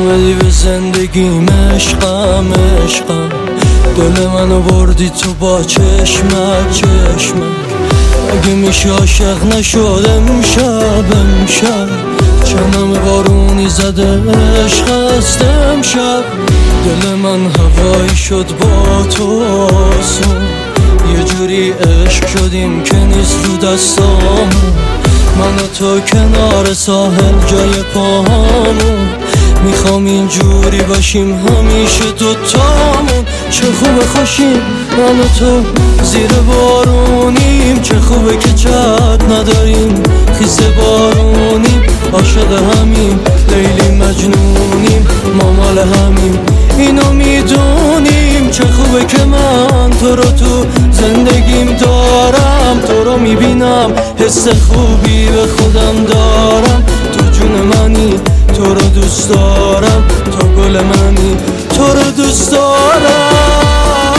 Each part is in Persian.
اومدی به زندگیم عشقم عشقم، دل منو بردی تو با چشمک چشمک. اگه میشه عاشق نشد امشب امشب، چنم بارونی زده عشق است امشب. دل من هوایی شد با تو آسون، یه جوری عشق شدیم که نیست رو دستامون. من و تو کنار ساحل جای پاهامون، میخوام اینجوری باشیم همیشه دوتامون. چه خوبه خوشیم من و تو زیر بارونیم، چه خوبه که چت نداریم خیس بارونیم. عاشق همیم لیلی مجنونیم، ما مال همیم اینو میدونیم. چه خوبه که من تو رو تو زندگیم دارم، تو رو میبینم حس خوبی به خودم دارم. تو جون منی تو رو دوست دارم، تو گل منی تو رو دوست دارم.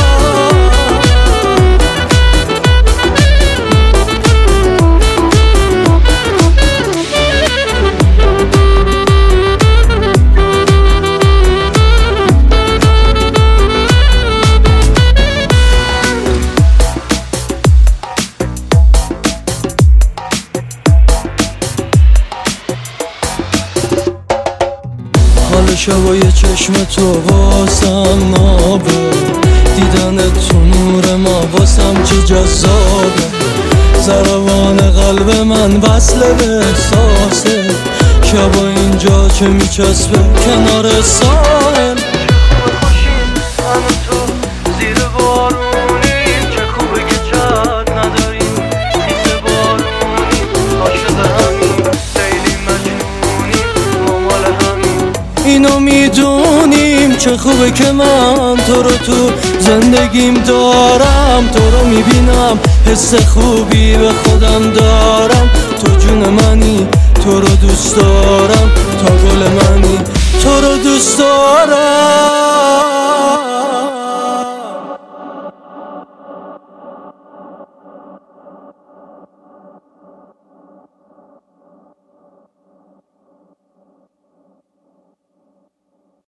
حال شبای چشم تو واسم نابه، دیدن تو نور ما واسم چه جذابه. ضربان قلب من وصل به احساسه، شبا اینجا چه میچسبه کنار ساحل. من و تو زیر بارونیم، چه خوبه که چت نداریم خیس بارونیم. عاشق همیم لیلی مجنونیم، ما مال همیم اینو میدونیم. چه خوبه که من تو رو تو زندگیم دارم، تو رو میبینم حس خوبی به خودم دارم.